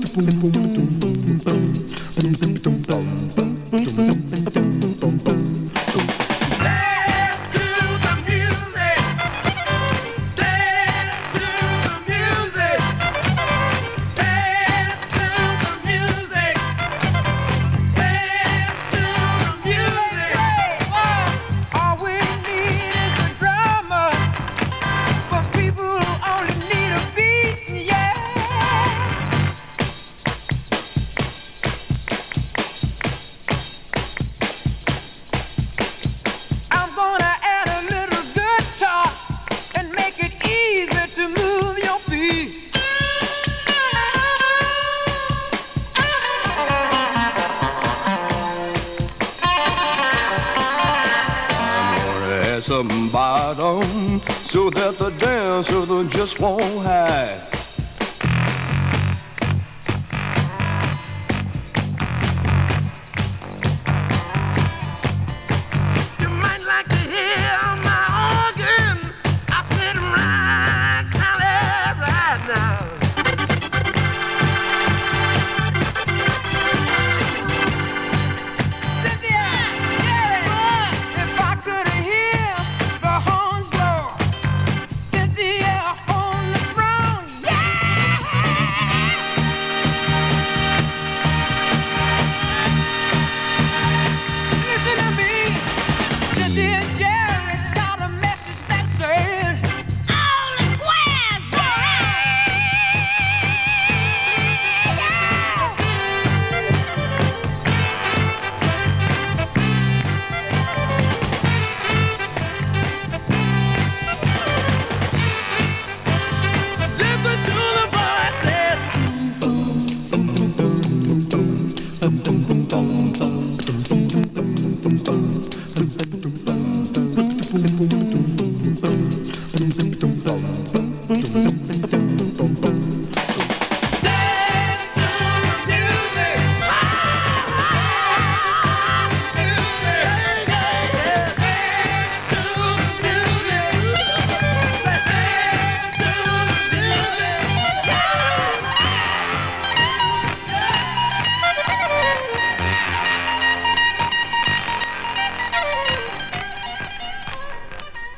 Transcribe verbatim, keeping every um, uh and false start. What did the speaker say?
Some bottom so that the dancer just won't hide. You might like to hear my organ. I sit right, solid right now. Boom, boom, boom, boom, boom, boom, boom, boom, boom, boom, boom, boom, boom, boom.